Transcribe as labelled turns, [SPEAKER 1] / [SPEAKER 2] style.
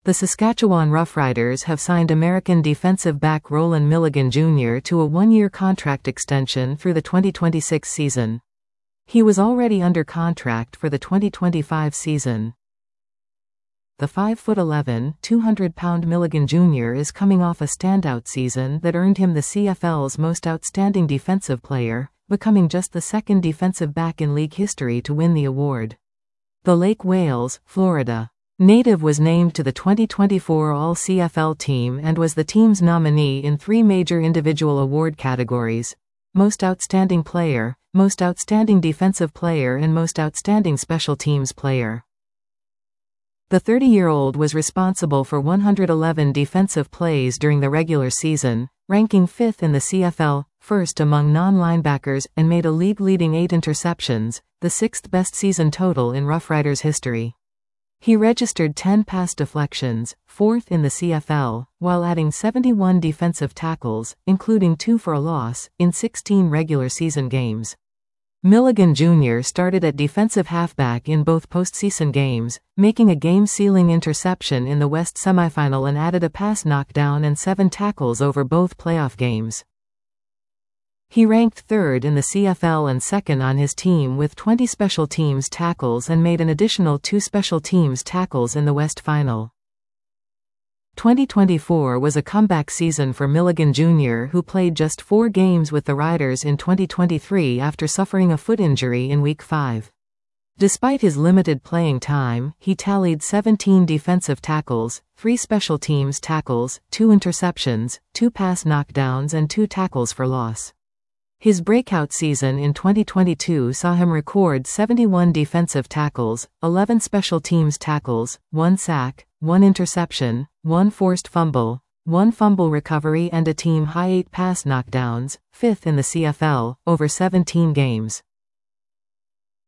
[SPEAKER 1] The Saskatchewan Roughriders have signed American defensive back Roland Milligan Jr. to a one-year contract extension through the 2026 season. He was already under contract for the 2025 season. The 5'11", 200-pound Milligan Jr. is coming off a standout season that earned him the CFL's Most Outstanding Defensive Player, becoming just the second defensive back in league history to win the award. The Lake Wales, Florida native was named to the 2024 All-CFL team and was the team's nominee in three major individual award categories: Most Outstanding Player, Most Outstanding Defensive Player and Most Outstanding Special Teams Player. The 30-year-old was responsible for 111 defensive plays during the regular season, ranking 5th in the CFL, first among non-linebackers, and made a league-leading 8 interceptions, the 6th best season total in Roughriders history. He registered 10 pass deflections, 4th in the CFL, while adding 71 defensive tackles, including 2 for a loss, in 16 regular season games. Milligan Jr. started at defensive halfback in both postseason games, making a game-sealing interception in the West semifinal and added a pass knockdown and 7 tackles over both playoff games. He ranked 3rd in the CFL and 2nd on his team with 20 special teams tackles and made an additional 2 special teams tackles in the West Final. 2024 was a comeback season for Milligan Jr., who played just 4 games with the Riders in 2023 after suffering a foot injury in Week 5. Despite his limited playing time, he tallied 17 defensive tackles, 3 special teams tackles, 2 interceptions, 2 pass knockdowns and 2 tackles for loss. His breakout season in 2022 saw him record 71 defensive tackles, 11 special teams tackles, 1 sack, 1 interception, 1 forced fumble, 1 fumble recovery and a team-high 8 pass knockdowns, 5th in the CFL, over 17 games.